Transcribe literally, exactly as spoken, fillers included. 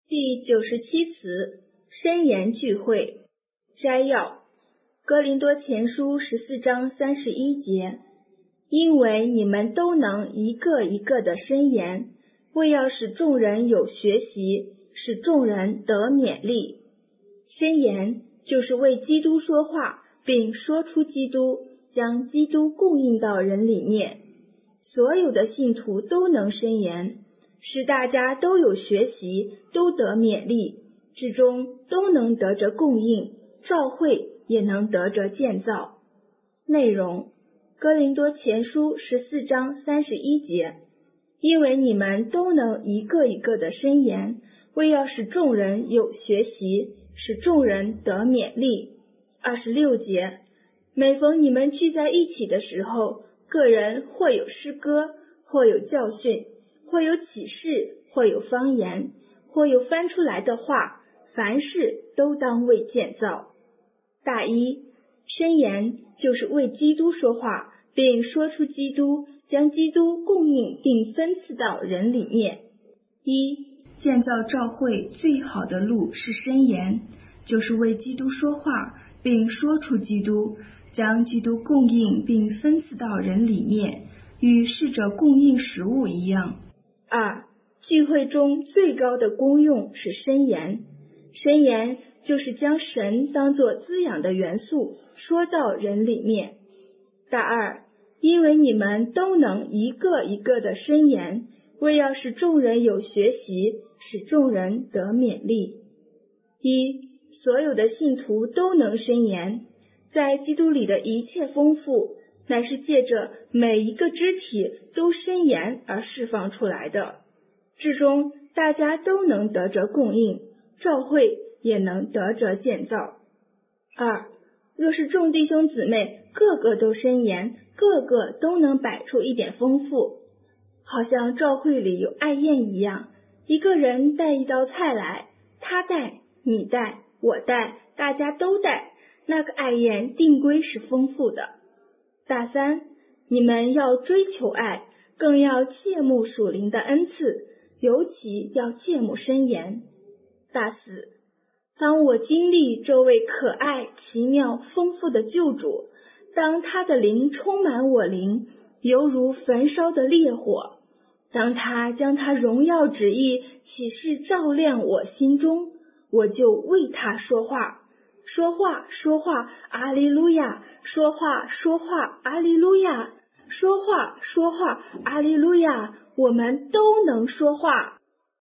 第九十七词，申言聚会。摘要：哥林多前书十四章三十一节，因为你们都能一个一个的申言，为要使众人有学习，使众人得勉励。申言就是为基督说话，并说出基督，将基督供应到人里面。所有的信徒都能申言，使大家都有学习，都得勉励，至终都能得着供应，召会也能得着建造。内容：哥林多前书十四章三十一节，因为你们都能一个一个的申言，为要使众人有学习，使众人得勉励。二十六节，每逢你们聚在一起的时候，个人或有诗歌，或有教训，或有启示，或有方言，或有翻出来的话，凡事都当为建造。大一，申言就是为基督说话，并说出基督，将基督供应并分赐到人里面。一，建造召会最好的路是申言，就是为基督说话，并说出基督，将基督供应并分赐到人里面，与逝者供应食物一样。二，聚会中最高的功用是申言，申言就是将神当作滋养的元素说到人里面。大二，因为你们都能一个一个的申言，为要使众人有学习，使众人得勉励。一，所有的信徒都能申言，在基督里的一切丰富，乃是借着每一个肢体都申言而释放出来的，至终大家都能得着供应，召会也能得着建造。二，若是众弟兄姊妹个个都申言，个个都能摆出一点丰富，好像召会里有爱宴一样，一个人带一道菜来，他带，你带，我带，大家都带，那个爱宴定归是丰富的。大三，你们要追求爱，更要切慕属灵的恩赐，尤其要切慕申言。大四，当我经历这位可爱、奇妙、丰富的救主，当他的灵充满我灵，犹如焚烧的烈火，当他将他荣耀旨意启示照亮我心中，我就为他说话，说话说话阿利路亚，说话说话阿利路亚，说话说话阿利路亚，我们都能说话。